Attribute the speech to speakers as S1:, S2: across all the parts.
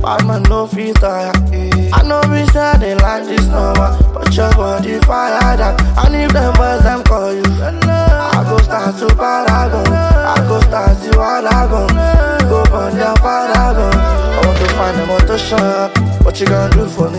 S1: bad man no fit tire. I know we say they like this number, but your body fire that. And if them boys them call you, I go start to paragon, I go start to wagon, go on their paragon. I want to find them out to shop. What you gonna do for me?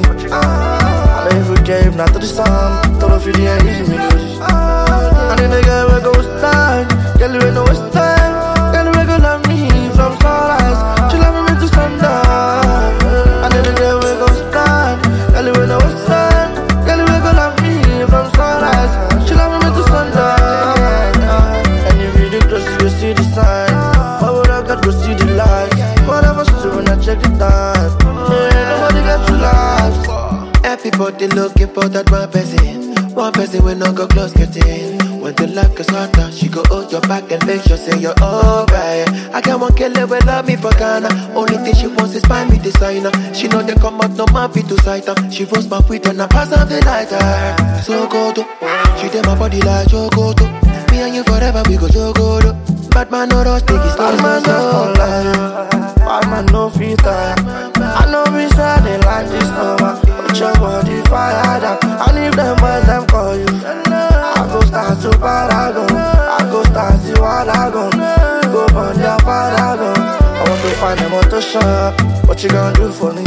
S1: I know if you gave not to the song, don't know if you didn't leave me do this. And then the girl will go stand, girl you ain't no waste time. Girl will go love me from sunrise, she love me to sundown. And then the girl will go stand, girl you ain't no waste time. Girl will go love me from sunrise, she love me to sundown. And if you look close you will see the sign. Why would I got go see the light? What I was doing when I check it out. Nobody got to last.
S2: Everybody looking for that one person when no go close get in. When the life gets harder, she go hold your back and make sure say you're alright. I got one killer will love me for Ghana. Only thing she wants is buy me designer. She know they come out no man fit to sight her. She roast my weed and I pass on the lighter. So go to, she did my body like Jogoto. Me and you forever we go Jogoto. Bad man no rush, take it slow.
S1: Bad man just don't lie, bad man no fit tire. I know we say they like this number, but your body fire that. And if them boys them call you, I go start to paragon, I go start to wagon, go on their paragon. I want to find them out to shop. What you gonna do for me?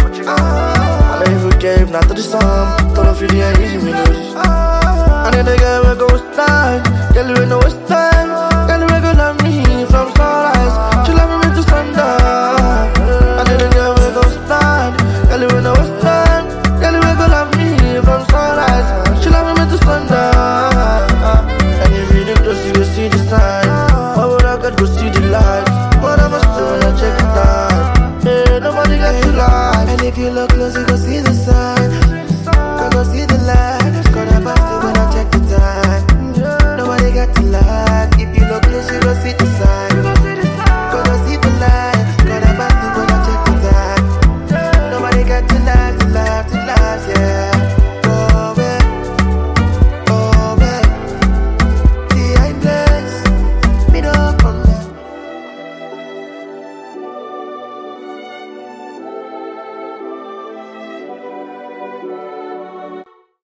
S1: I know if you gave not to the song, don't know if you didn't leave me do this. And then the girl will go stand, girl you ain't no waste time. Girl will go love me from sunrise, she love me to sundown. And then the girl will go stand, girl you ain't no waste time. Girl will go love me from sunrise, she love me to sundown. And if you look close you will see the sign. Why would I got go see the lights? What I must do when I check it out. Nobody got to lie.
S2: And if you look close you go see the